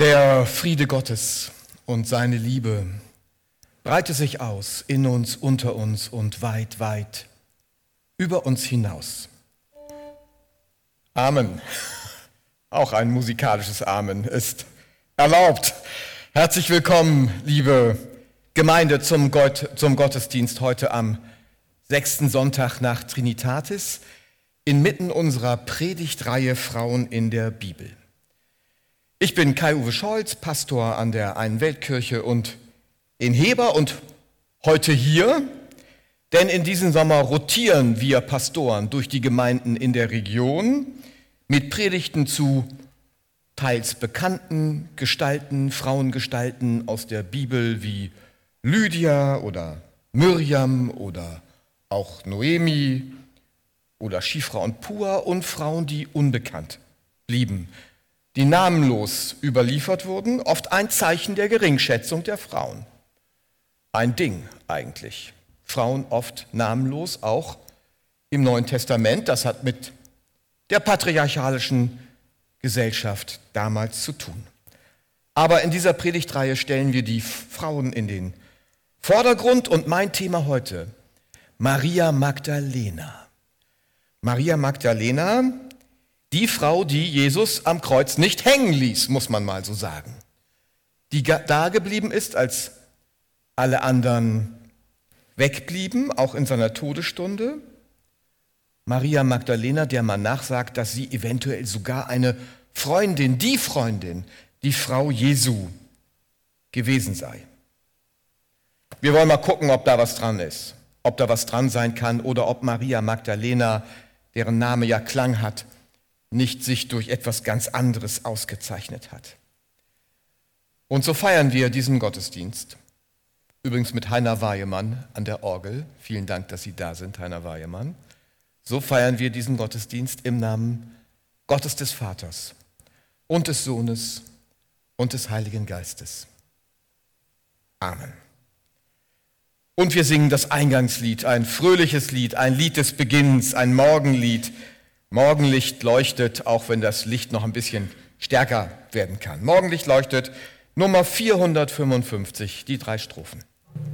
Der Friede Gottes und seine Liebe breite sich aus in uns, unter uns und weit, weit über uns hinaus. Amen. Auch ein musikalisches Amen ist erlaubt. Herzlich willkommen, liebe Gemeinde, zum Gottesdienst heute am 6. Sonntag nach Trinitatis, inmitten unserer Predigtreihe Frauen in der Bibel. Ich bin Kai-Uwe Scholz, Pastor an der Einen-Welt-Kirche und in Heber und heute hier, denn in diesem Sommer rotieren wir Pastoren durch die Gemeinden in der Region mit Predigten zu teils bekannten Gestalten, Frauengestalten aus der Bibel wie Lydia oder Miriam oder auch Noemi oder Shifra und Pua und Frauen, die unbekannt blieben, die namenlos überliefert wurden, oft ein Zeichen der Geringschätzung der Frauen. Ein Ding eigentlich. Frauen oft namenlos, auch im Neuen Testament. Das hat mit der patriarchalischen Gesellschaft damals zu tun. Aber in dieser Predigtreihe stellen wir die Frauen in den Vordergrund und mein Thema heute, Maria Magdalena. Maria Magdalena, die Frau, die Jesus am Kreuz nicht hängen ließ, muss man mal so sagen. Die da geblieben ist, als alle anderen wegblieben, auch in seiner Todesstunde. Maria Magdalena, der man nachsagt, dass sie eventuell sogar eine Freundin, die Frau Jesu gewesen sei. Wir wollen mal gucken, ob da was dran ist, ob da was dran sein kann oder ob Maria Magdalena, deren Name ja Klang hat, nicht sich durch etwas ganz anderes ausgezeichnet hat. Und so feiern wir diesen Gottesdienst. Übrigens mit Heiner Wajemann an der Orgel. Vielen Dank, dass Sie da sind, Heiner Wajemann. So feiern wir diesen Gottesdienst im Namen Gottes des Vaters und des Sohnes und des Heiligen Geistes. Amen. Und wir singen das Eingangslied, ein fröhliches Lied, ein Lied des Beginnens, ein Morgenlied. Morgenlicht leuchtet, auch wenn das Licht noch ein bisschen stärker werden kann. Morgenlicht leuchtet, Nummer 455, die 3 Strophen.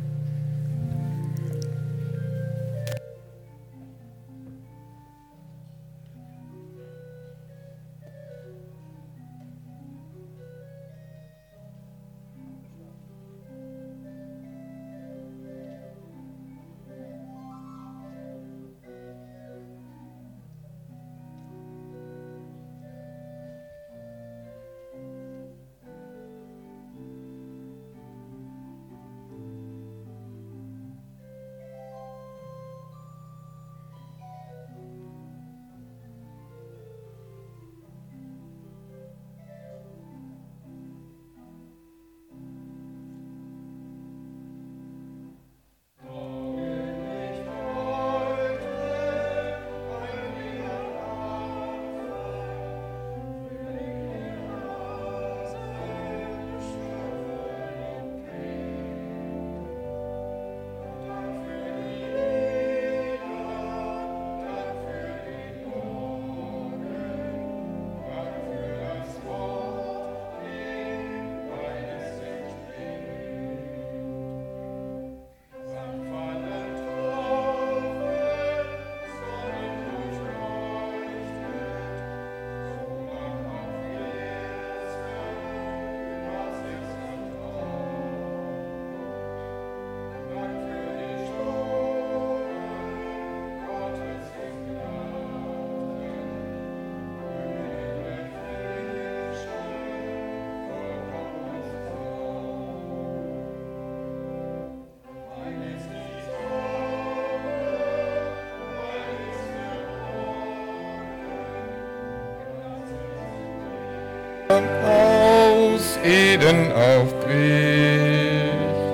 Aus Eden aufbricht.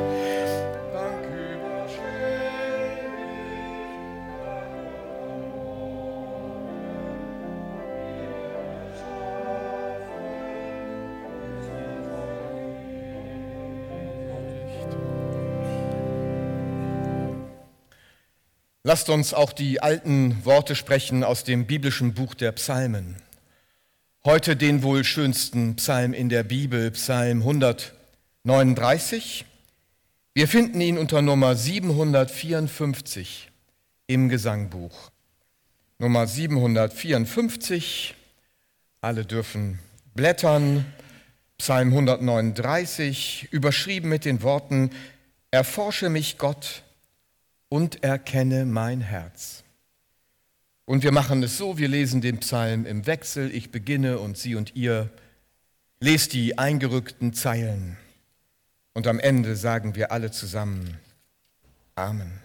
Dank Lasst uns auch die alten Worte sprechen aus dem biblischen Buch der Psalmen. heute den wohl schönsten Psalm in der Bibel, Psalm 139. Wir finden ihn unter Nummer 754 im Gesangbuch. Nummer 754, alle dürfen blättern. Psalm 139, überschrieben mit den Worten: Erforsche mich, Gott, und erkenne mein Herz. Und wir machen es so, wir lesen den Psalm im Wechsel. Ich beginne und Sie und ihr lest die eingerückten Zeilen. Und am Ende sagen wir alle zusammen Amen.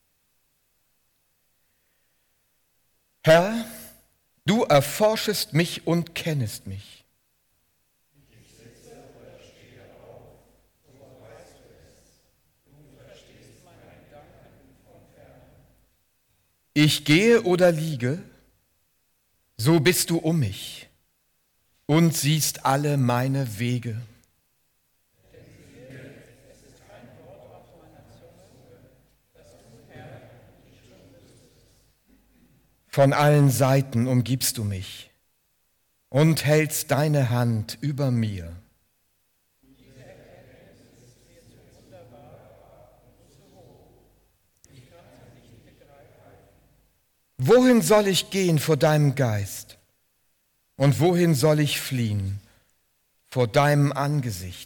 Herr, du erforschest mich und kennest mich. Ich sitze oder stehe auf, so weißt du es. Du verstehst meine Gedanken von ferne. Ich gehe oder liege, so bist du um mich und siehst alle meine Wege. Denn siehe, es ist kein Wort auf meiner Zunge, dass du, Herr, nicht schon wüsstest. Von allen Seiten umgibst du mich und hältst deine Hand über mir. Diese Erkenntnis ist mir zu wunderbar und zu hoch. Ich kann sie nicht begreifen. Wohin soll ich gehen vor deinem Geist? Und wohin soll ich fliehen vor deinem Angesicht?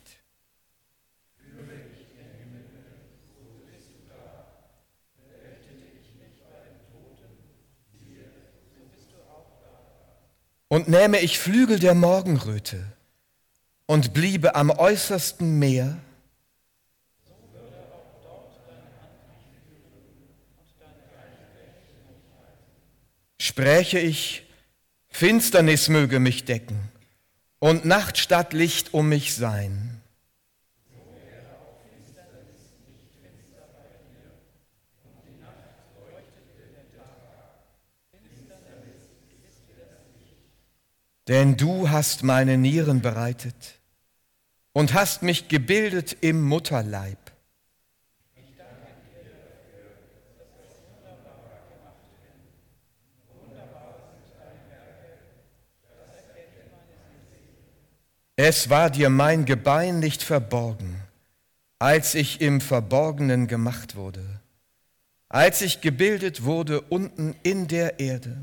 Und nähme ich Flügel der Morgenröte und bliebe am äußersten Meer, spräche ich, Finsternis möge mich decken und Nacht statt Licht um mich sein. Denn du hast meine Nieren bereitet und hast mich gebildet im Mutterleib. Es war dir mein Gebein nicht verborgen, als ich im Verborgenen gemacht wurde, als ich gebildet wurde unten in der Erde.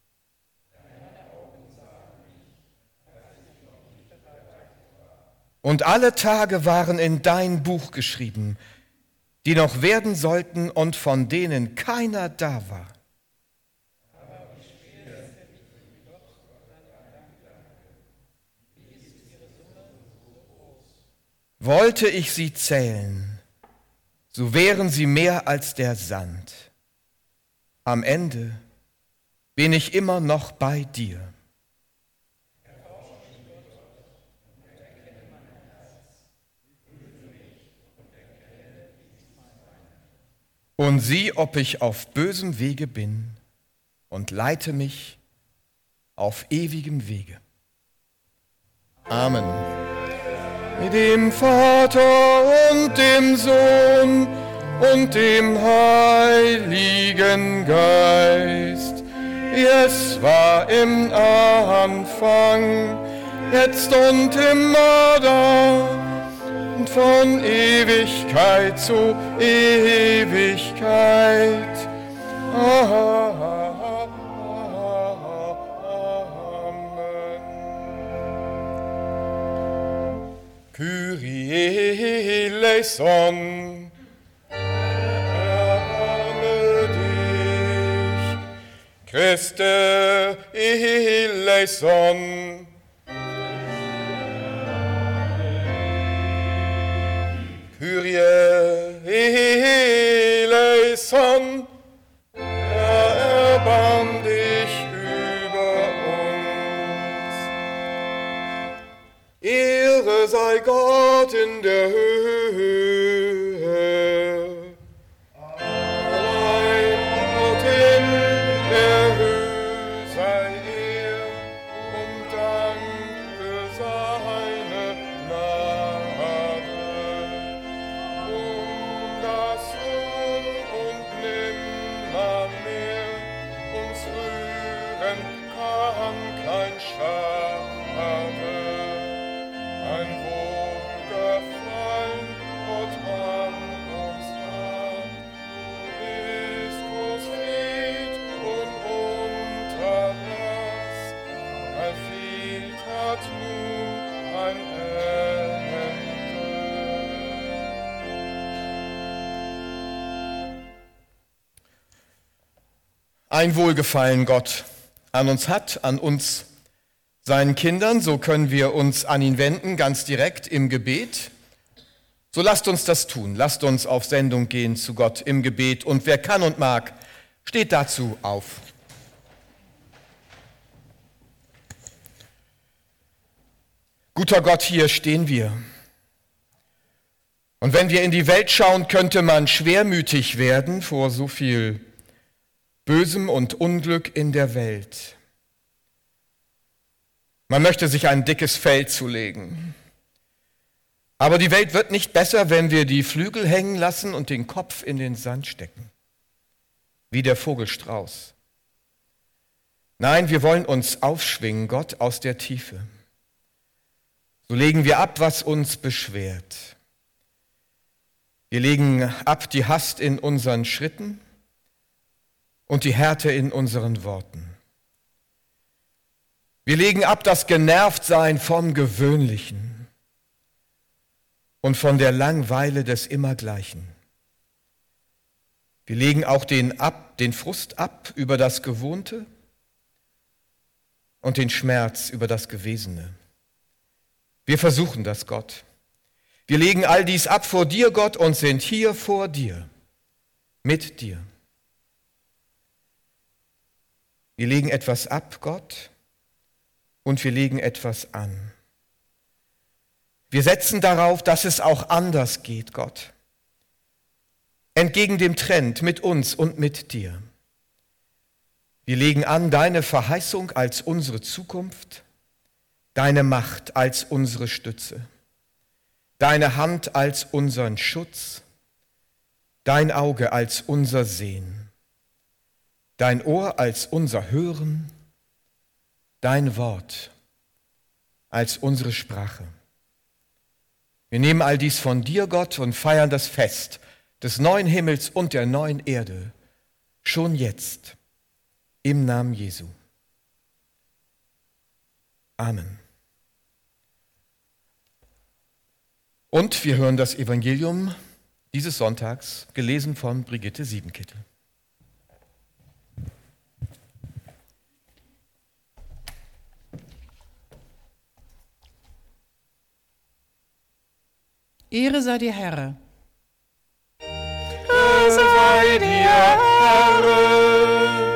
Und alle Tage waren in dein Buch geschrieben, die noch werden sollten und von denen keiner da war. Wollte ich sie zählen, so wären sie mehr als der Sand. Am Ende bin ich immer noch bei dir. Und sieh, ob ich auf bösem Wege bin und leite mich auf ewigem Wege. Amen. Mit dem Vater und dem Sohn und dem Heiligen Geist, wie es war im Anfang, jetzt und immer da und von Ewigkeit zu Ewigkeit. Amen. Kyrie eleison, erbarme dich. Christe eleison. Kyrie eleison, erbarm dich über uns. Ehre sei Gott in der Höhe, allein Gott in der Höhe sei er und Dank für seine Gnade. Das nun und nimmermehr uns rühren kann kein Schaden. Erde, ein Wohlgefallen Gott an uns hat, ist groß Fried und Unterlass, erfüllt hat nun ein Ende. Ein Wohlgefallen Gott an uns hat, an uns, seinen Kindern, so können wir uns an ihn wenden, ganz direkt im Gebet. So lasst uns das tun, lasst uns auf Sendung gehen zu Gott im Gebet. Und wer kann und mag, steht dazu auf. Guter Gott, hier stehen wir. Und wenn wir in die Welt schauen, könnte man schwermütig werden vor so viel Bösem und Unglück in der Welt. Man möchte sich ein dickes Fell zulegen. Aber die Welt wird nicht besser, wenn wir die Flügel hängen lassen und den Kopf in den Sand stecken, wie der Vogelstrauß. Nein, wir wollen uns aufschwingen, Gott, aus der Tiefe. So legen wir ab, was uns beschwert. Wir legen ab die Hast in unseren Schritten und die Härte in unseren Worten. Wir legen ab das Genervtsein vom Gewöhnlichen und von der Langweile des Immergleichen. Wir legen auch den Frust ab über das Gewohnte und den Schmerz über das Gewesene. Wir versuchen das, Gott. Wir legen all dies ab vor dir, Gott, und sind hier vor dir, mit dir. Wir legen etwas ab, Gott, und wir legen etwas an. Wir setzen darauf, dass es auch anders geht, Gott. Entgegen dem Trend mit uns und mit dir. Wir legen an deine Verheißung als unsere Zukunft, deine Macht als unsere Stütze, deine Hand als unseren Schutz, dein Auge als unser Sehen. Dein Ohr als unser Hören, dein Wort als unsere Sprache. Wir nehmen all dies von dir, Gott, und feiern das Fest des neuen Himmels und der neuen Erde, schon jetzt, im Namen Jesu. Amen. Und wir hören das Evangelium dieses Sonntags, gelesen von Brigitte Siebenkittel. Ehre sei dir, Herr. Ehre sei dir, Herr.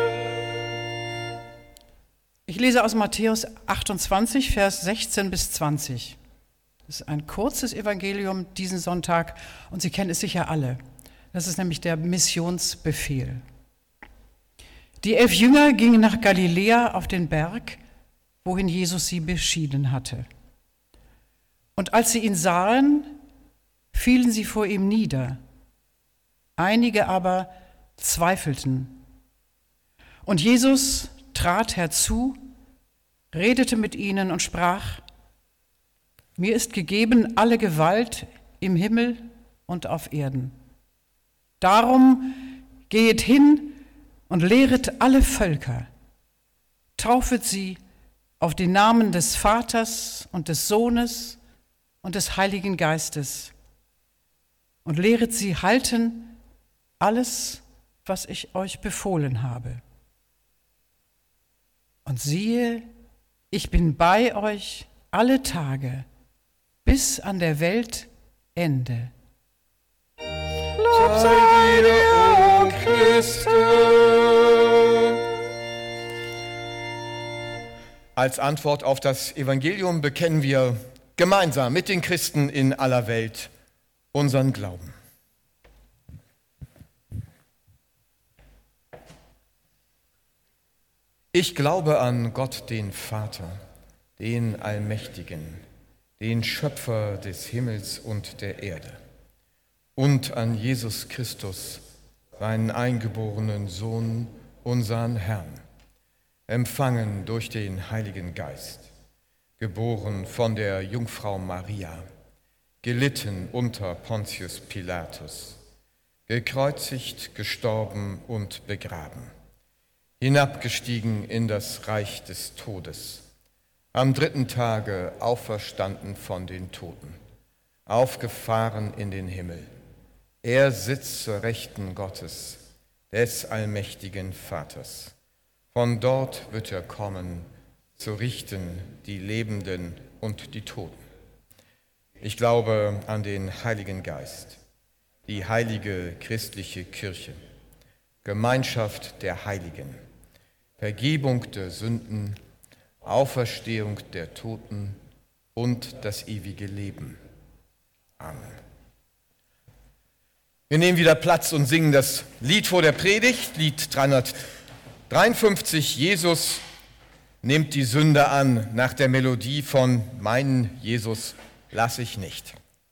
Ich lese aus Matthäus 28, Vers 16 bis 20. Das ist ein kurzes Evangelium diesen Sonntag und Sie kennen es sicher alle. Das ist nämlich der Missionsbefehl. Die 11 Jünger gingen nach Galiläa auf den Berg, wohin Jesus sie beschieden hatte. Und als sie ihn sahen, fielen sie vor ihm nieder. Einige aber zweifelten. Und Jesus trat herzu, redete mit ihnen und sprach: Mir ist gegeben alle Gewalt im Himmel und auf Erden. Darum gehet hin und lehret alle Völker, taufet sie auf den Namen des Vaters und des Sohnes und des Heiligen Geistes und lehret sie halten alles, was ich euch befohlen habe. Und siehe, ich bin bei euch alle Tage bis an der Weltende. Lob sei dir, o Christus. Als Antwort auf das Evangelium bekennen wir gemeinsam mit den Christen in aller Welt unseren Glauben. Ich glaube an Gott, den Vater, den Allmächtigen, den Schöpfer des Himmels und der Erde, und an Jesus Christus, seinen eingeborenen Sohn, unseren Herrn, empfangen durch den Heiligen Geist, geboren von der Jungfrau Maria, gelitten unter Pontius Pilatus, gekreuzigt, gestorben und begraben, hinabgestiegen in das Reich des Todes, am 3. Tage auferstanden von den Toten, aufgefahren in den Himmel. Er sitzt zur Rechten Gottes, des allmächtigen Vaters. Von dort wird er kommen, zu richten die Lebenden und die Toten. Ich glaube an den Heiligen Geist, die heilige christliche Kirche, Gemeinschaft der Heiligen, Vergebung der Sünden, Auferstehung der Toten und das ewige Leben. Amen. Wir nehmen wieder Platz und singen das Lied vor der Predigt, Lied 353, Jesus nimmt die Sünde an, nach der Melodie von Meinen Jesus lass ich nicht.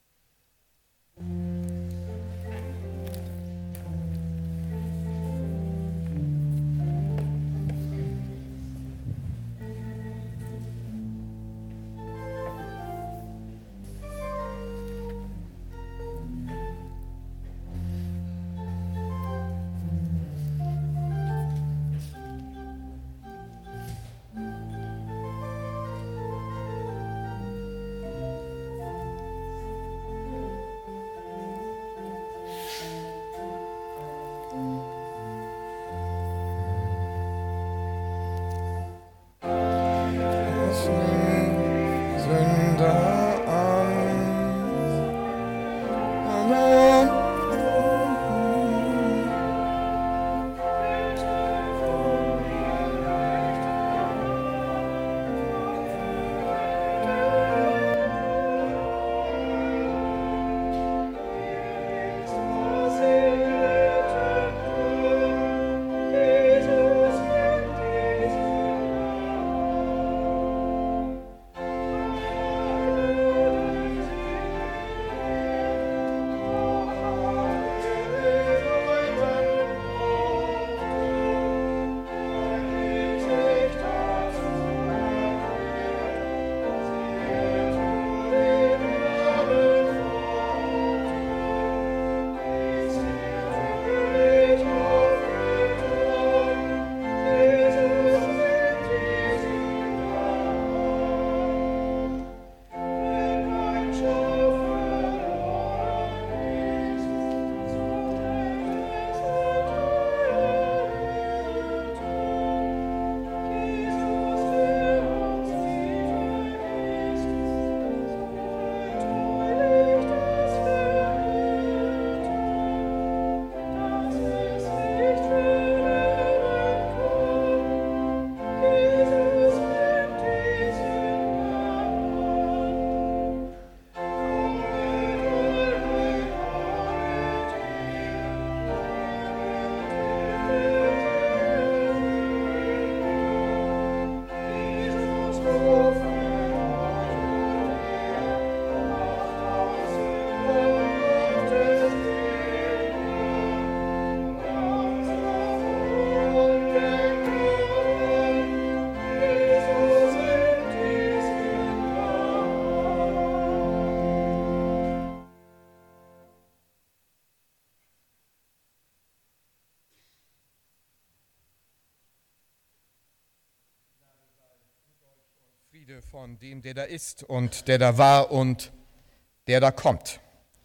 Von dem, der da ist und der da war und der da kommt.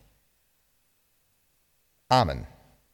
Amen.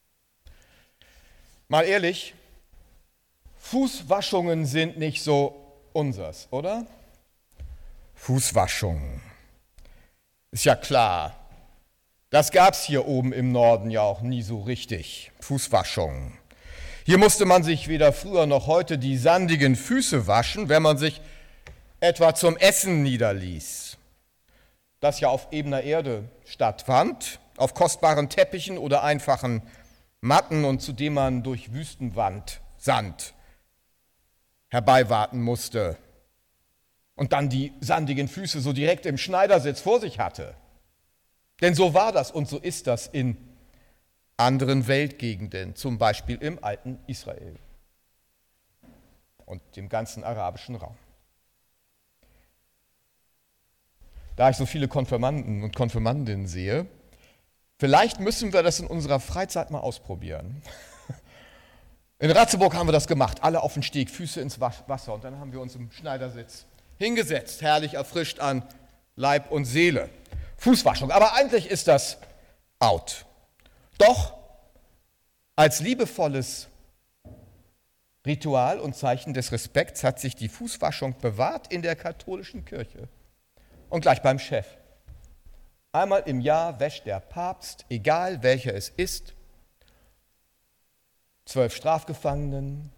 Mal ehrlich, Fußwaschungen sind nicht so unsers, oder? Fußwaschungen. Ist ja klar. Das gab's hier oben im Norden ja auch nie so richtig. Fußwaschungen. Hier musste man sich weder früher noch heute die sandigen Füße waschen, wenn man sich etwa zum Essen niederließ, das ja auf ebener Erde stattfand, auf kostbaren Teppichen oder einfachen Matten und zu dem man durch Sand herbeiwarten musste und dann die sandigen Füße so direkt im Schneidersitz vor sich hatte. Denn so war das und so ist das in anderen Weltgegenden, zum Beispiel im alten Israel und dem ganzen arabischen Raum. da ich so viele Konfirmanden und Konfirmandinnen sehe, vielleicht müssen wir das in unserer Freizeit mal ausprobieren. In Ratzeburg haben wir das gemacht, alle auf den Steg, Füße ins Wasser und dann haben wir uns im Schneidersitz hingesetzt, herrlich erfrischt an Leib und Seele. Fußwaschung, aber eigentlich ist das out. Doch als liebevolles Ritual und Zeichen des Respekts hat sich die Fußwaschung bewahrt in der katholischen Kirche und gleich beim Chef. Einmal im Jahr wäscht der Papst, egal welcher es ist, 12 Strafgefangenen,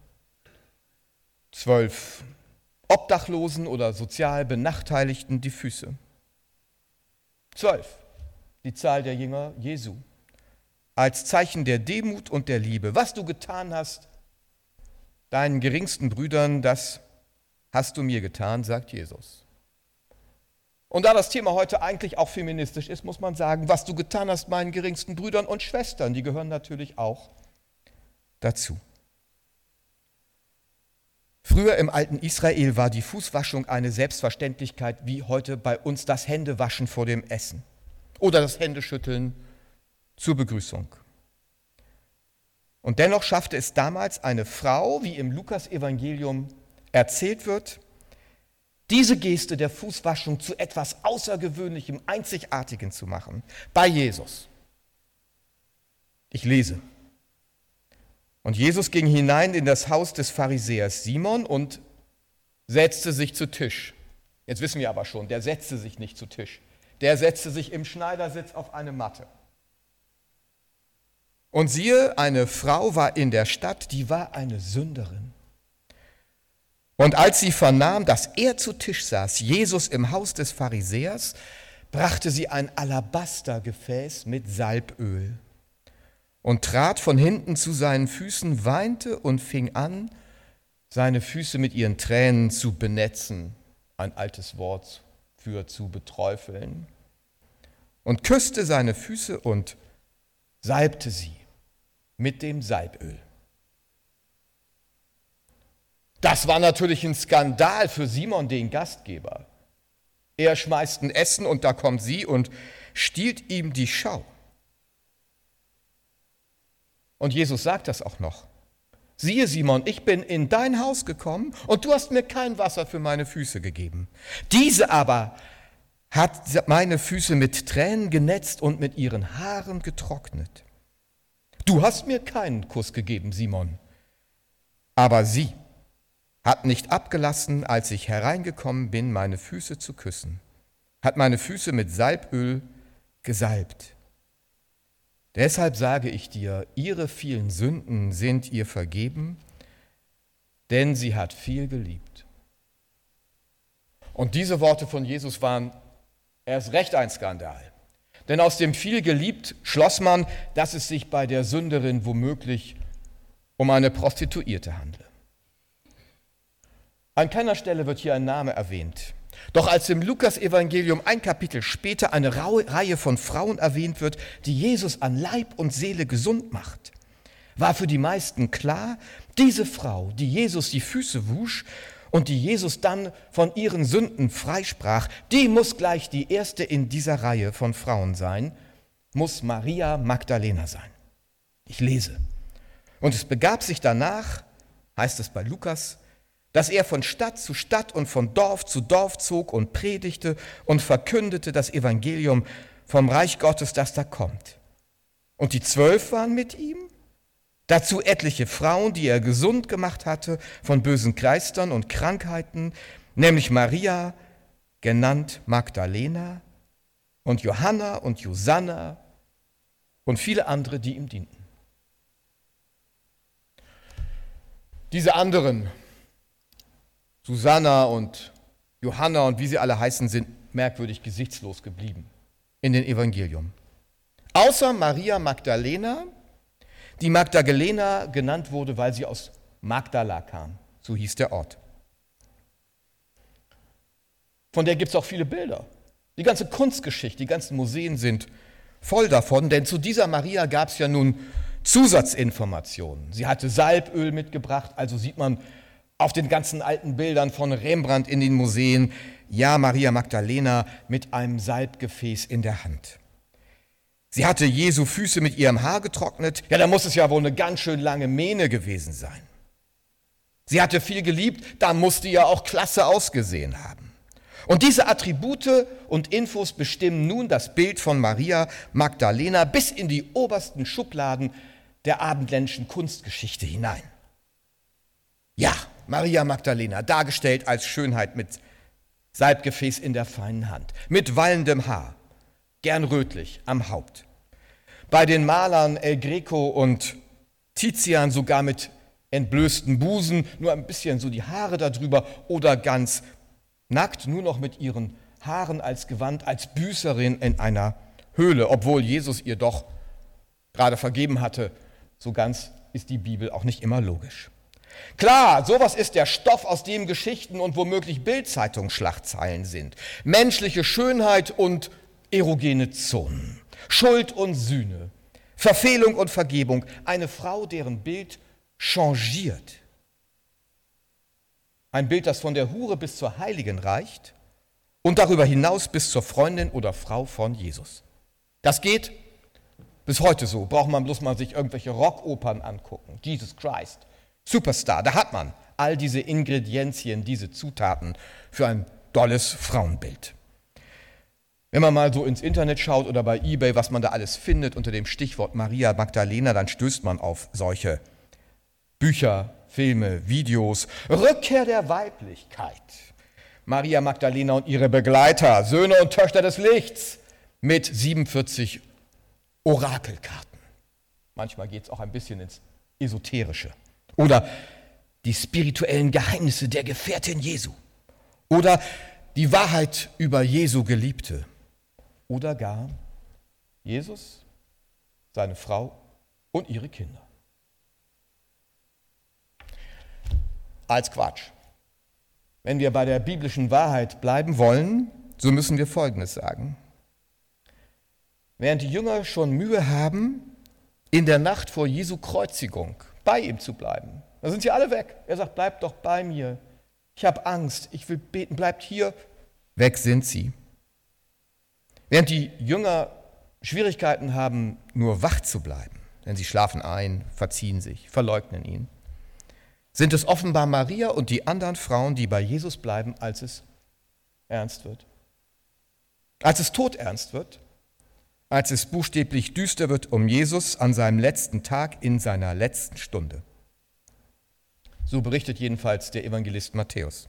12 Obdachlosen oder sozial Benachteiligten die Füße. 12, die Zahl der Jünger Jesu, als Zeichen der Demut und der Liebe. Was du getan hast, deinen geringsten Brüdern, das hast du mir getan, sagt Jesus. Und da das Thema heute eigentlich auch feministisch ist, muss man sagen, was du getan hast, meinen geringsten Brüdern und Schwestern, die gehören natürlich auch dazu. Früher im alten Israel war die Fußwaschung eine Selbstverständlichkeit, wie heute bei uns das Händewaschen vor dem Essen oder das Händeschütteln zur Begrüßung. Und dennoch schaffte es damals eine Frau, wie im Lukas-Evangelium erzählt wird, diese Geste der Fußwaschung zu etwas Außergewöhnlichem, Einzigartigem zu machen, bei Jesus. Ich lese. Und Jesus ging hinein in das Haus des Pharisäers Simon und setzte sich zu Tisch. Jetzt wissen wir aber schon, der setzte sich nicht zu Tisch. Der setzte sich im Schneidersitz auf eine Matte. Und siehe, eine Frau war in der Stadt, die war eine Sünderin. Und als sie vernahm, dass er zu Tisch saß, Jesus im Haus des Pharisäers, brachte sie ein Alabastergefäß mit Salböl und trat von hinten zu seinen Füßen, weinte und fing an, seine Füße mit ihren Tränen zu benetzen, ein altes Wort für zu beträufeln, und küsste seine Füße und salbte sie mit dem Salböl. Das war natürlich ein Skandal für Simon, den Gastgeber. Er schmeißt ein Essen und da kommt sie und stiehlt ihm die Schau. Und Jesus sagt das auch noch. Siehe Simon, ich bin in dein Haus gekommen und du hast mir kein Wasser für meine Füße gegeben. Diese aber hat meine Füße mit Tränen genetzt und mit ihren Haaren getrocknet. Du hast mir keinen Kuss gegeben, Simon, aber sie hat nicht abgelassen, als ich hereingekommen bin, meine Füße zu küssen, hat meine Füße mit Salböl gesalbt. Deshalb sage ich dir, ihre vielen Sünden sind ihr vergeben, denn sie hat viel geliebt. Und diese Worte von Jesus waren erst recht ein Skandal. Denn aus dem viel geliebt schloss man, dass es sich bei der Sünderin womöglich um eine Prostituierte handle. An keiner Stelle wird hier ein Name erwähnt. Doch als im Lukas-Evangelium ein Kapitel später eine Reihe von Frauen erwähnt wird, die Jesus an Leib und Seele gesund macht, war für die meisten klar, diese Frau, die Jesus die Füße wusch und die Jesus dann von ihren Sünden freisprach, die muss gleich die erste in dieser Reihe von Frauen sein, muss Maria Magdalena sein. Ich lese. Und es begab sich danach, heißt es bei Lukas, dass er von Stadt zu Stadt und von Dorf zu Dorf zog und predigte und verkündete das Evangelium vom Reich Gottes, das da kommt. Und die 12 waren mit ihm, dazu etliche Frauen, die er gesund gemacht hatte von bösen Geistern und Krankheiten, nämlich Maria, genannt Magdalena, und Johanna und Josanna und viele andere, die ihm dienten. Diese anderen, Susanna und Johanna und wie sie alle heißen, sind merkwürdig gesichtslos geblieben in den Evangelium. Außer Maria Magdalena, die Magdalena genannt wurde, weil sie aus Magdala kam. So hieß der Ort. Von der gibt es auch viele Bilder. Die ganze Kunstgeschichte, die ganzen Museen sind voll davon, denn zu dieser Maria gab es ja nun Zusatzinformationen. Sie hatte Salböl mitgebracht, also sieht man, auf den ganzen alten Bildern von Rembrandt in den Museen, ja, Maria Magdalena mit einem Salbgefäß in der Hand. Sie hatte Jesu Füße mit ihrem Haar getrocknet. Ja, da muss es ja wohl eine ganz schön lange Mähne gewesen sein. Sie hatte viel geliebt, da musste ja auch klasse ausgesehen haben. Und diese Attribute und Infos bestimmen nun das Bild von Maria Magdalena bis in die obersten Schubladen der abendländischen Kunstgeschichte hinein. Ja, Maria Magdalena, dargestellt als Schönheit mit Salbgefäß in der feinen Hand, mit wallendem Haar, gern rötlich am Haupt. Bei den Malern El Greco und Tizian sogar mit entblößten Busen, nur ein bisschen so die Haare darüber oder ganz nackt, nur noch mit ihren Haaren als Gewand, als Büßerin in einer Höhle, obwohl Jesus ihr doch gerade vergeben hatte. So ganz ist die Bibel auch nicht immer logisch. Klar, sowas ist der Stoff, aus dem Geschichten und womöglich Bild-Zeitung-Schlagzeilen sind. Menschliche Schönheit und erogene Zonen, Schuld und Sühne, Verfehlung und Vergebung, eine Frau, deren Bild changiert. Ein Bild, das von der Hure bis zur Heiligen reicht und darüber hinaus bis zur Freundin oder Frau von Jesus. Das geht bis heute so, braucht man bloß mal sich irgendwelche Rockopern angucken. Jesus Christ, Superstar, da hat man all diese Ingredienzien, diese Zutaten für ein dolles Frauenbild. Wenn man mal so ins Internet schaut oder bei eBay, was man da alles findet unter dem Stichwort Maria Magdalena, dann stößt man auf solche Bücher, Filme, Videos, Rückkehr der Weiblichkeit. Maria Magdalena und ihre Begleiter, Söhne und Töchter des Lichts, mit 47 Orakelkarten. Manchmal geht es auch ein bisschen ins Esoterische. Oder die spirituellen Geheimnisse der Gefährtin Jesu. Oder die Wahrheit über Jesu Geliebte. Oder gar Jesus, seine Frau und ihre Kinder. Als Quatsch. Wenn wir bei der biblischen Wahrheit bleiben wollen, so müssen wir Folgendes sagen. Während die Jünger schon Mühe haben, in der Nacht vor Jesu Kreuzigung bei ihm zu bleiben, da sind sie alle weg. Er sagt, bleibt doch bei mir. Ich habe Angst, ich will beten, bleibt hier. Weg sind sie. Während die Jünger Schwierigkeiten haben, nur wach zu bleiben, denn sie schlafen ein, verziehen sich, verleugnen ihn, sind es offenbar Maria und die anderen Frauen, die bei Jesus bleiben, als es ernst wird. Als es todernst wird, als es buchstäblich düster wird um Jesus an seinem letzten Tag in seiner letzten Stunde. So berichtet jedenfalls der Evangelist Matthäus.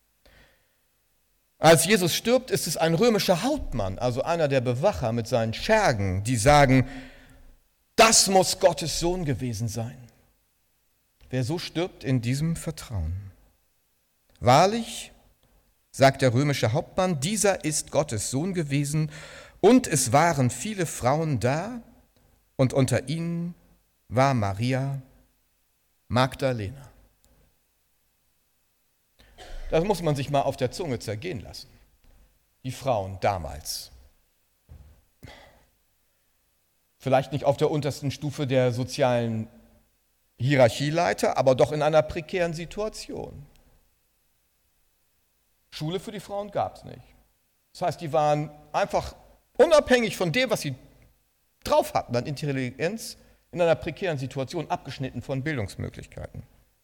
Als Jesus stirbt, ist es ein römischer Hauptmann, also einer der Bewacher mit seinen Schergen, die sagen, das muss Gottes Sohn gewesen sein. Wer so stirbt in diesem Vertrauen. Wahrlich, sagt der römische Hauptmann, dieser ist Gottes Sohn gewesen und es waren viele Frauen da und unter ihnen war Maria Magdalena. Das muss man sich mal auf der Zunge zergehen lassen. Die Frauen damals. Vielleicht nicht auf der untersten Stufe der sozialen Hierarchieleiter, aber doch in einer prekären Situation. Schule für die Frauen gab es nicht. Das heißt, die waren einfach unabhängig von dem, was sie drauf hatten an Intelligenz, in einer prekären Situation abgeschnitten von Bildungsmöglichkeiten.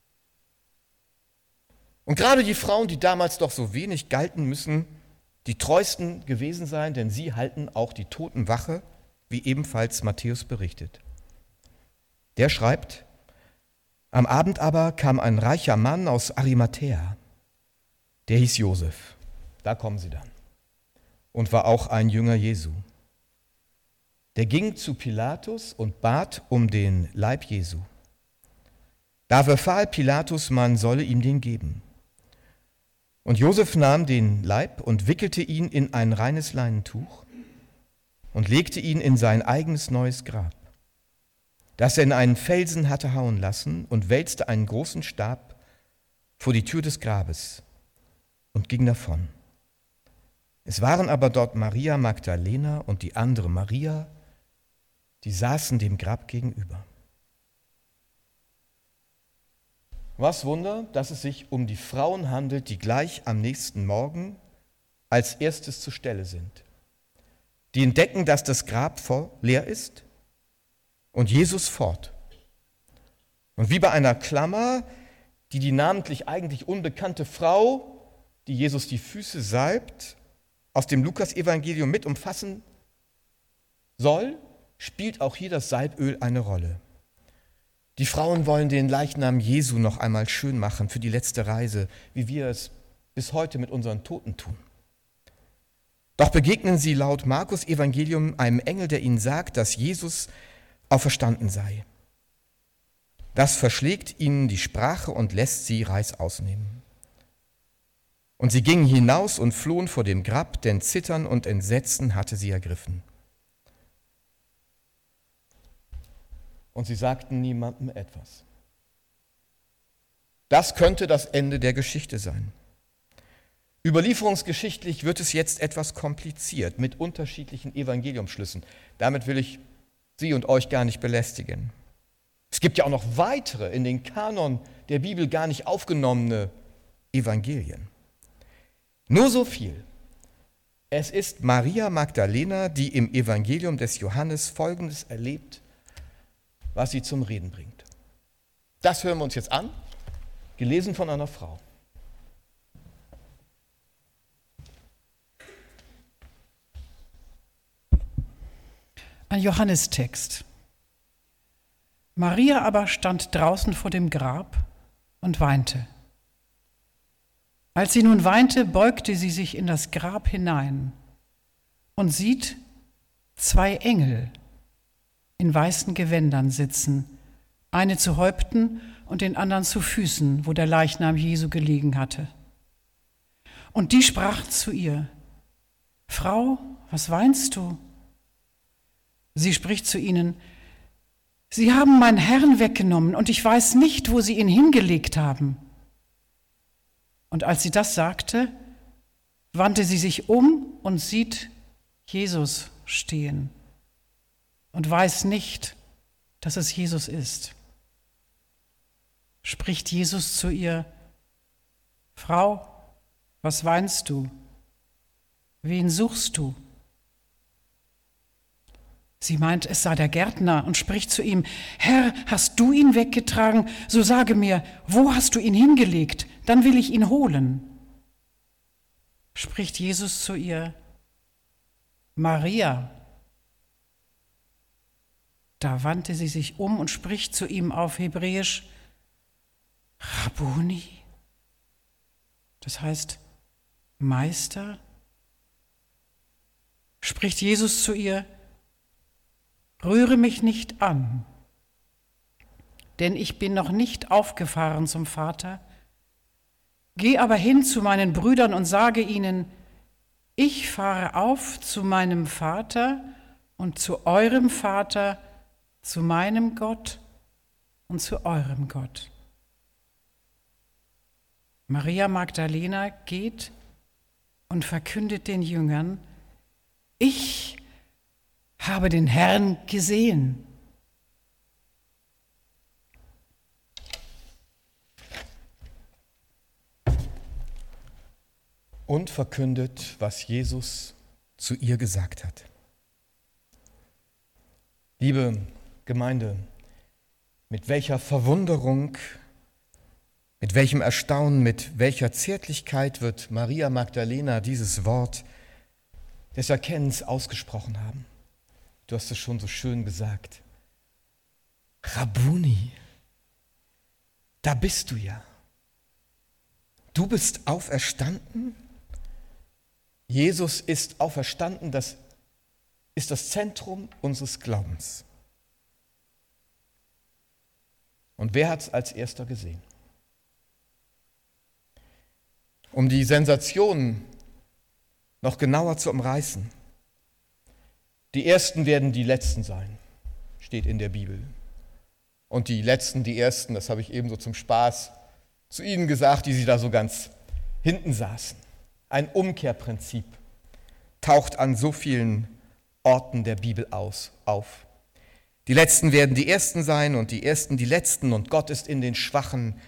Und gerade die Frauen, die damals doch so wenig galten, müssen die treuesten gewesen sein, denn sie halten auch die Toten Wache, wie ebenfalls Matthäus berichtet. Der schreibt, am Abend aber kam ein reicher Mann aus Arimathäa, der hieß Josef, da kommen sie dann, und war auch ein Jünger Jesu. Der ging zu Pilatus und bat um den Leib Jesu. Da befahl Pilatus, man solle ihm den geben. Und Josef nahm den Leib und wickelte ihn in ein reines Leinentuch und legte ihn in sein eigenes neues Grab, das er in einen Felsen hatte hauen lassen, und wälzte einen großen Stab vor die Tür des Grabes und ging davon. Es waren aber dort Maria Magdalena und die andere Maria, die saßen dem Grab gegenüber. Was Wunder, dass es sich um die Frauen handelt, die gleich am nächsten Morgen als erstes zur Stelle sind. Die entdecken, dass das Grab leer ist und Jesus fort. Und wie bei einer Klammer, die namentlich eigentlich unbekannte Frau, die Jesus die Füße salbt, aus dem Lukas-Evangelium mit umfassen soll, spielt auch hier das Salböl eine Rolle. Die Frauen wollen den Leichnam Jesu noch einmal schön machen für die letzte Reise, wie wir es bis heute mit unseren Toten tun. Doch begegnen sie laut Markus Evangelium einem Engel, der ihnen sagt, dass Jesus auferstanden sei. Das verschlägt ihnen die Sprache und lässt sie reißaus nehmen. Und sie gingen hinaus und flohen vor dem Grab, denn Zittern und Entsetzen hatte sie ergriffen. Und sie sagten niemandem etwas. Das könnte das Ende der Geschichte sein. Überlieferungsgeschichtlich wird es jetzt etwas kompliziert mit unterschiedlichen Evangeliumsschlüssen. Damit will ich Sie und euch gar nicht belästigen. Es gibt ja auch noch weitere in den Kanon der Bibel gar nicht aufgenommene Evangelien. Nur so viel. Es ist Maria Magdalena, die im Evangelium des Johannes Folgendes erlebt, was sie zum Reden bringt. Das hören wir uns jetzt an, gelesen von einer Frau. Ein Johannestext. Maria aber stand draußen vor dem Grab und weinte. Als sie nun weinte, beugte sie sich in das Grab hinein und sieht 2 Engel in weißen Gewändern sitzen, eine zu Häupten und den anderen zu Füßen, wo der Leichnam Jesu gelegen hatte. Und die sprachen zu ihr: Frau, was weinst du? Sie spricht zu ihnen: Sie haben meinen Herrn weggenommen und ich weiß nicht, wo sie ihn hingelegt haben. Und als sie das sagte, wandte sie sich um und sieht Jesus stehen und weiß nicht, dass es Jesus ist. Spricht Jesus zu ihr: Frau, was weinst du? Wen suchst du? Sie meint, es sei der Gärtner und spricht zu ihm: Herr, hast du ihn weggetragen? So sage mir, wo hast du ihn hingelegt? Dann will ich ihn holen. Spricht Jesus zu ihr: Maria. Da wandte sie sich um und spricht zu ihm auf Hebräisch: Rabboni. Das heißt Meister. Spricht Jesus zu ihr: Rühre mich nicht an, denn ich bin noch nicht aufgefahren zum Vater. Geh aber hin zu meinen Brüdern und sage ihnen: Ich fahre auf zu meinem Vater und zu eurem Vater, zu meinem Gott und zu eurem Gott. Maria Magdalena geht und verkündet den Jüngern: Ich habe den Herrn gesehen. Und verkündet, was Jesus zu ihr gesagt hat. Liebe Gemeinde, mit welcher Verwunderung, mit welchem Erstaunen, mit welcher Zärtlichkeit wird Maria Magdalena dieses Wort des Erkennens ausgesprochen haben. Du hast es schon so schön gesagt. Rabboni, da bist du ja. Du bist auferstanden. Jesus ist auferstanden, das ist das Zentrum unseres Glaubens. Und wer hat es als erster gesehen? Um die Sensation noch genauer zu umreißen: Die Ersten werden die Letzten sein, steht in der Bibel. Und die Letzten, die Ersten, das habe ich ebenso zum Spaß zu ihnen gesagt, die sie da so ganz hinten saßen. Ein Umkehrprinzip taucht an so vielen Orten der Bibel auf. Die Letzten werden die Ersten sein und die Ersten die Letzten, und Gott ist in den Schwachen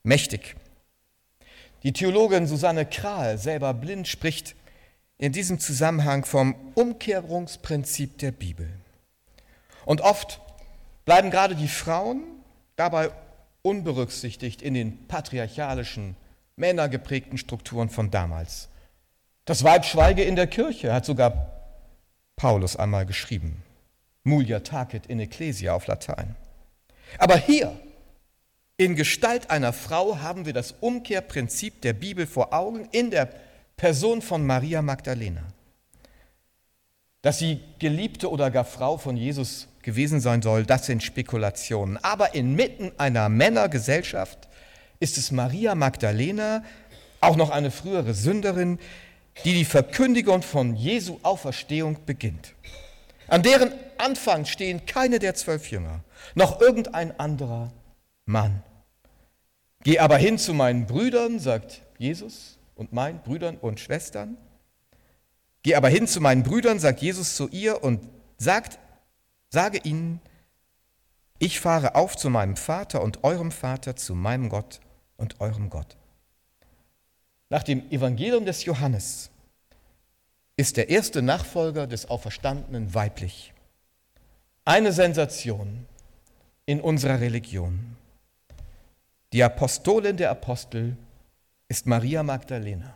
mächtig. Die Theologin Susanne Krahe, selber blind, spricht in diesem Zusammenhang vom Umkehrungsprinzip der Bibel. Und oft bleiben gerade die Frauen dabei unberücksichtigt in den patriarchalischen, männergeprägten Strukturen von damals. Das Weib schweige in der Kirche, hat sogar Paulus einmal geschrieben. Mulia tacet in ecclesia auf Latein. Aber hier, in Gestalt einer Frau, haben wir das Umkehrprinzip der Bibel vor Augen in der Person von Maria Magdalena. Dass sie Geliebte oder gar Frau von Jesus gewesen sein soll, das sind Spekulationen. Aber inmitten einer Männergesellschaft ist es Maria Magdalena, auch noch eine frühere Sünderin, die die Verkündigung von Jesu Auferstehung beginnt. An deren Anfang stehen keine der 12 Jünger, noch irgendein anderer Mann. Geh aber hin zu meinen Brüdern, sagt Jesus, und meinen Brüdern und Schwestern. Geh aber hin zu meinen Brüdern, sagt Jesus zu ihr, und sage ihnen, ich fahre auf zu meinem Vater und eurem Vater, zu meinem Gott und eurem Gott. Nach dem Evangelium des Johannes ist der erste Nachfolger des Auferstandenen weiblich. Eine Sensation in unserer Religion. Die Apostolin der Apostel ist Maria Magdalena.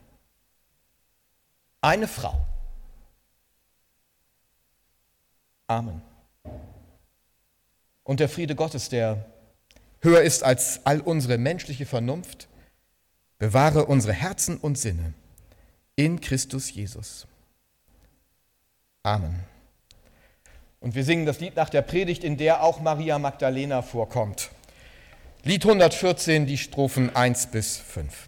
Eine Frau. Amen. Und der Friede Gottes, der höher ist als all unsere menschliche Vernunft, bewahre unsere Herzen und Sinne in Christus Jesus. Amen. Und wir singen das Lied nach der Predigt, in der auch Maria Magdalena vorkommt. Lied 114, die Strophen 1 bis 5.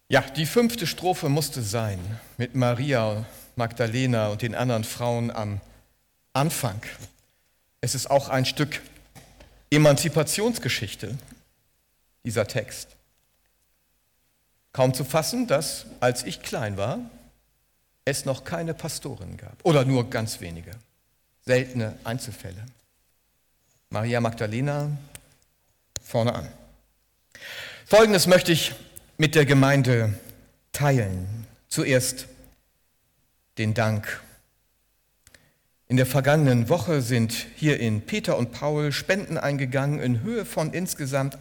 Ja, die 5. Strophe musste sein, mit Maria Magdalena und den anderen Frauen am Anfang. Es ist auch ein Stück Emanzipationsgeschichte, dieser Text. Kaum zu fassen, dass, als ich klein war, es noch keine Pastorin gab. Oder nur ganz wenige. Seltene Einzelfälle. Maria Magdalena, vorne an. Folgendes möchte ich mit der Gemeinde teilen. Zuerst den Dank. In der vergangenen Woche sind hier in Peter und Paul Spenden eingegangen in Höhe von insgesamt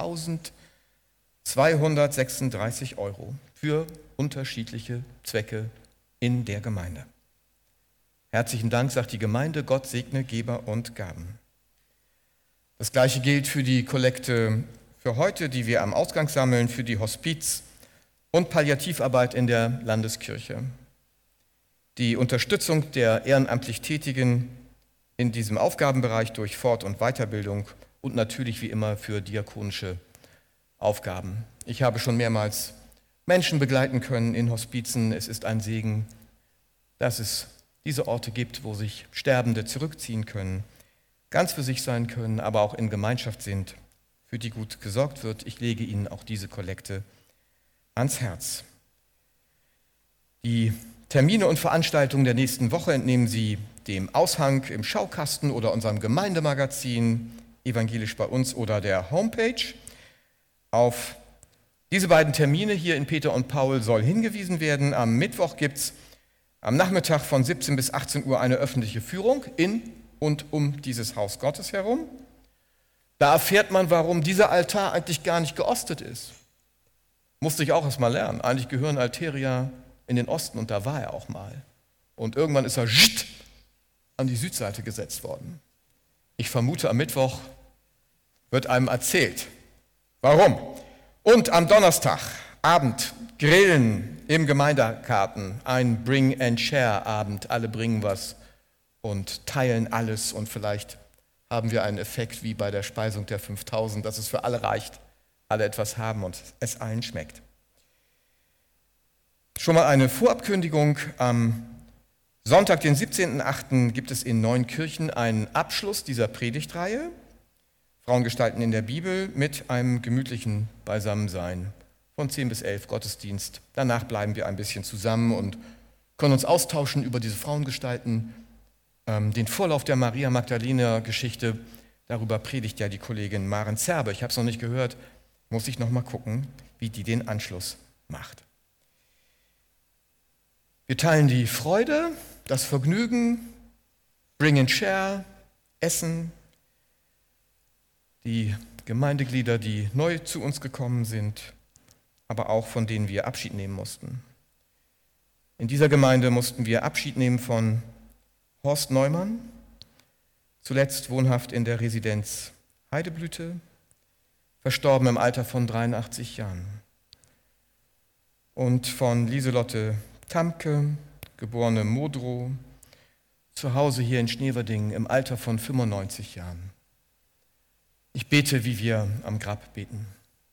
1.236 € für unterschiedliche Zwecke in der Gemeinde. Herzlichen Dank, sagt die Gemeinde, Gott segne Geber und Gaben. Das Gleiche gilt für die Kollekte für heute, die wir am Ausgang sammeln, für die Hospiz- und Palliativarbeit in der Landeskirche. Die Unterstützung der ehrenamtlich Tätigen in diesem Aufgabenbereich durch Fort- und Weiterbildung und natürlich wie immer für diakonische Aufgaben. Ich habe schon mehrmals Menschen begleiten können in Hospizen. Es ist ein Segen, dass es diese Orte gibt, wo sich Sterbende zurückziehen können, ganz für sich sein können, aber auch in Gemeinschaft sind, für die gut gesorgt wird. Ich lege Ihnen auch diese Kollekte ans Herz. Die Termine und Veranstaltungen der nächsten Woche entnehmen Sie dem Aushang im Schaukasten oder unserem Gemeindemagazin Evangelisch bei uns oder der Homepage. Auf diese beiden Termine hier in Peter und Paul soll hingewiesen werden. Am Mittwoch gibt es am Nachmittag von 17 bis 18 Uhr eine öffentliche Führung in und um dieses Haus Gottes herum. Da erfährt man, warum dieser Altar eigentlich gar nicht geostet ist. Musste ich auch erst mal lernen. Eigentlich gehören Altäria in den Osten und da war er auch mal. Und irgendwann ist er an die Südseite gesetzt worden. Ich vermute, am Mittwoch wird einem erzählt, warum. Und am Donnerstagabend Grillen im Gemeindegarten, ein Bring-and-Share-Abend. Alle bringen was und teilen alles und vielleicht haben wir einen Effekt wie bei der Speisung der 5000, dass es für alle reicht, alle etwas haben und es allen schmeckt. Schon mal eine Vorabkündigung. Am Sonntag, den 17.08. gibt es in Neunkirchen einen Abschluss dieser Predigtreihe, Frauengestalten in der Bibel, mit einem gemütlichen Beisammensein von 10 bis 11 Gottesdienst. Danach bleiben wir ein bisschen zusammen und können uns austauschen über diese Frauengestalten. Den Vorlauf der Maria Magdalena-Geschichte, darüber predigt ja die Kollegin Maren Zerbe. Ich habe es noch nicht gehört, muss ich noch mal gucken, wie die den Anschluss macht. Wir teilen die Freude, das Vergnügen, Bring and Share, Essen, die Gemeindeglieder, die neu zu uns gekommen sind, aber auch von denen wir Abschied nehmen mussten. In dieser Gemeinde mussten wir Abschied nehmen von Horst Neumann, zuletzt wohnhaft in der Residenz Heideblüte, verstorben im Alter von 83 Jahren. Und von Lieselotte Tamke, geborene Modrow, zu Hause hier in Schneverdingen im Alter von 95 Jahren. Ich bete, wie wir am Grab beten.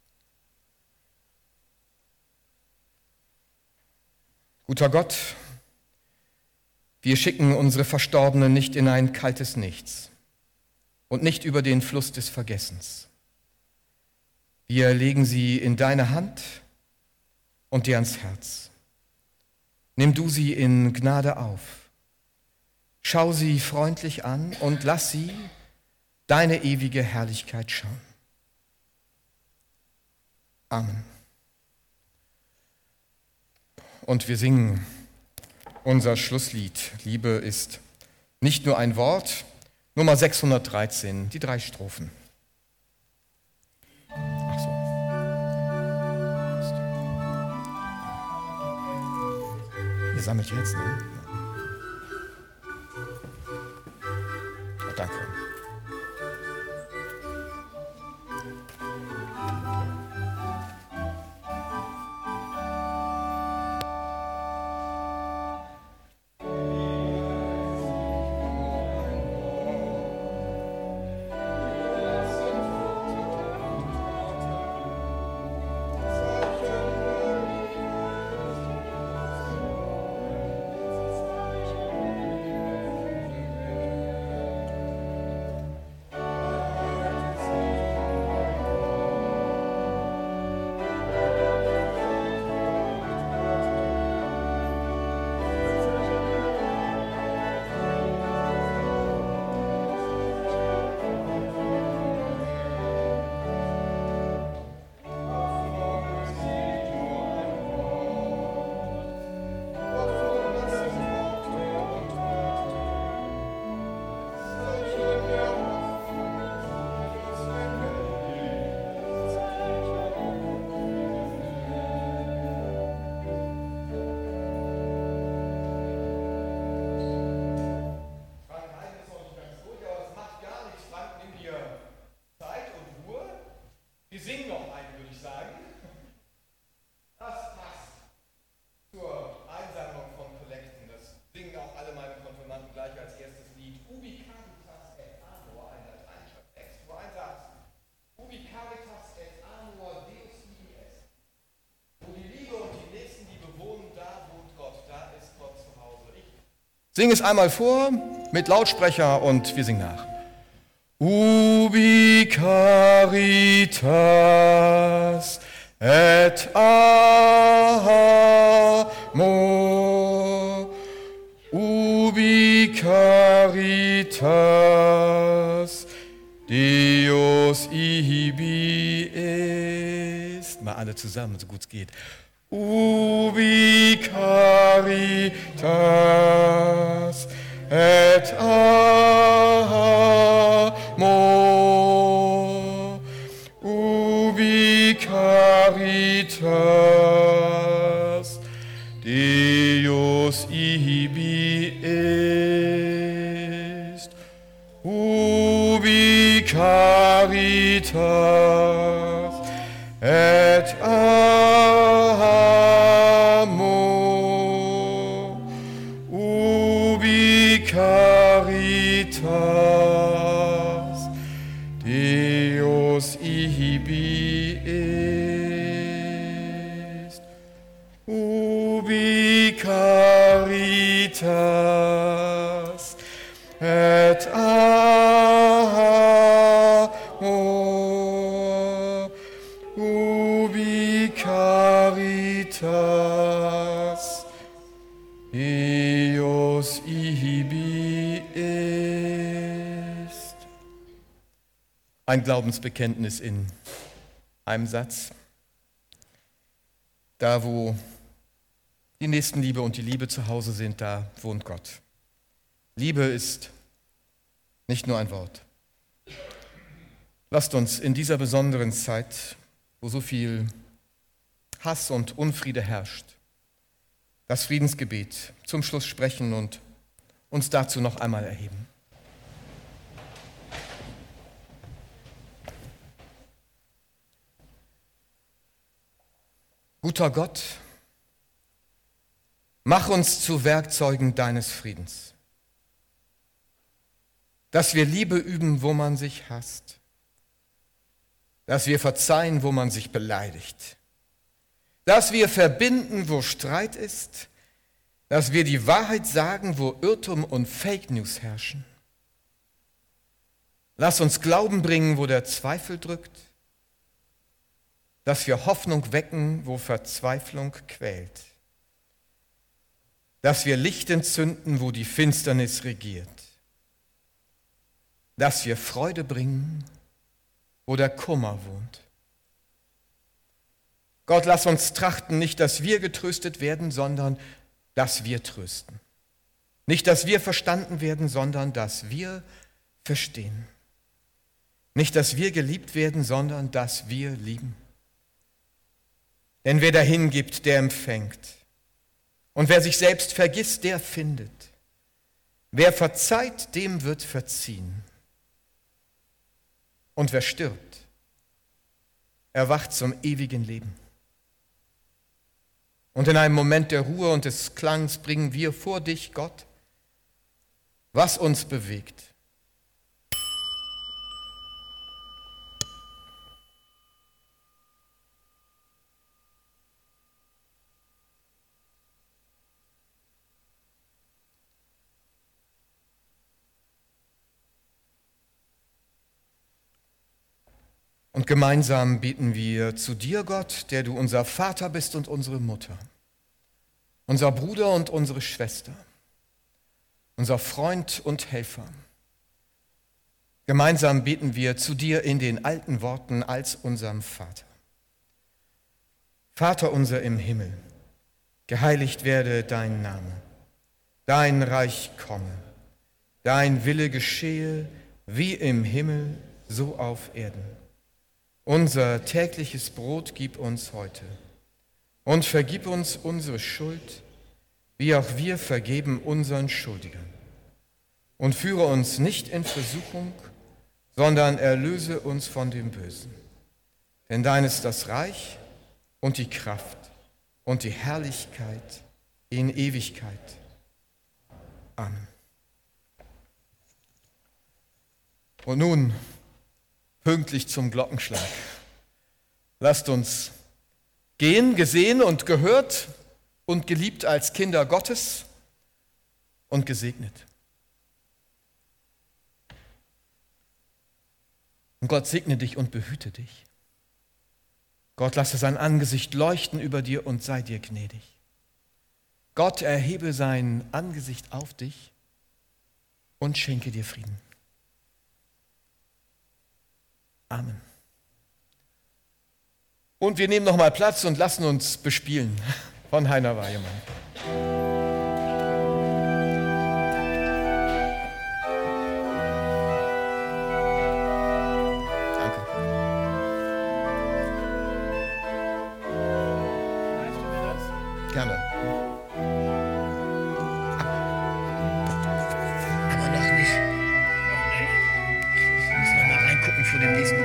Guter Gott, wir schicken unsere Verstorbenen nicht in ein kaltes Nichts und nicht über den Fluss des Vergessens. Wir legen sie in deine Hand und dir ans Herz. Nimm du sie in Gnade auf. Schau sie freundlich an und lass sie deine ewige Herrlichkeit schauen. Amen. Und wir singen unser Schlusslied. Liebe ist nicht nur ein Wort, Nummer 613, die 3 Strophen. Ach so. Ihr sammelt jetzt, ne? Oh, danke. Sing es einmal vor mit Lautsprecher und wir singen nach. Ubi caritas et amor, ubi caritas Deus ibi est. Mal alle zusammen, so gut es geht. Ubi caritas et amor, ubi caritas Deus ibi est, ubi caritas et amor, ubi caritas Deus ibi est, ubi caritas et amor, ubi caritas Deus ibi est. Ein Glaubensbekenntnis in einem Satz. Da, wo die Nächstenliebe und die Liebe zu Hause sind, da wohnt Gott. Liebe ist nicht nur ein Wort. Lasst uns in dieser besonderen Zeit, wo so viel Hass und Unfriede herrscht, das Friedensgebet zum Schluss sprechen und uns dazu noch einmal erheben. Guter Gott, mach uns zu Werkzeugen deines Friedens, dass wir Liebe üben, wo man sich hasst, dass wir verzeihen, wo man sich beleidigt, dass wir verbinden, wo Streit ist, dass wir die Wahrheit sagen, wo Irrtum und Fake News herrschen. Lass uns Glauben bringen, wo der Zweifel drückt, dass wir Hoffnung wecken, wo Verzweiflung quält, dass wir Licht entzünden, wo die Finsternis regiert, dass wir Freude bringen, wo der Kummer wohnt. Gott, lass uns trachten, nicht, dass wir getröstet werden, sondern dass wir trösten. Nicht, dass wir verstanden werden, sondern dass wir verstehen. Nicht, dass wir geliebt werden, sondern dass wir lieben. Denn wer dahin gibt, der empfängt. Und wer sich selbst vergisst, der findet. Wer verzeiht, dem wird verziehen. Und wer stirbt, erwacht zum ewigen Leben. Und in einem Moment der Ruhe und des Klangs bringen wir vor dich, Gott, was uns bewegt. Und gemeinsam beten wir zu dir, Gott, der du unser Vater bist und unsere Mutter, unser Bruder und unsere Schwester, unser Freund und Helfer. Gemeinsam beten wir zu dir in den alten Worten als unserem Vater. Vater unser im Himmel, geheiligt werde dein Name, dein Reich komme, dein Wille geschehe, wie im Himmel, so auf Erden. Unser tägliches Brot gib uns heute und vergib uns unsere Schuld, wie auch wir vergeben unseren Schuldigern. Und führe uns nicht in Versuchung, sondern erlöse uns von dem Bösen. Denn dein ist das Reich und die Kraft und die Herrlichkeit in Ewigkeit. Amen. Und nun, pünktlich zum Glockenschlag, lasst uns gehen, gesehen und gehört und geliebt als Kinder Gottes, und gesegnet. Und Gott segne dich und behüte dich. Gott lasse sein Angesicht leuchten über dir und sei dir gnädig. Gott erhebe sein Angesicht auf dich und schenke dir Frieden. Amen. Und wir nehmen nochmal Platz und lassen uns bespielen von Heiner Weihemann. Gerne. Aber noch nicht. Ich muss noch mal reingucken vor dem nächsten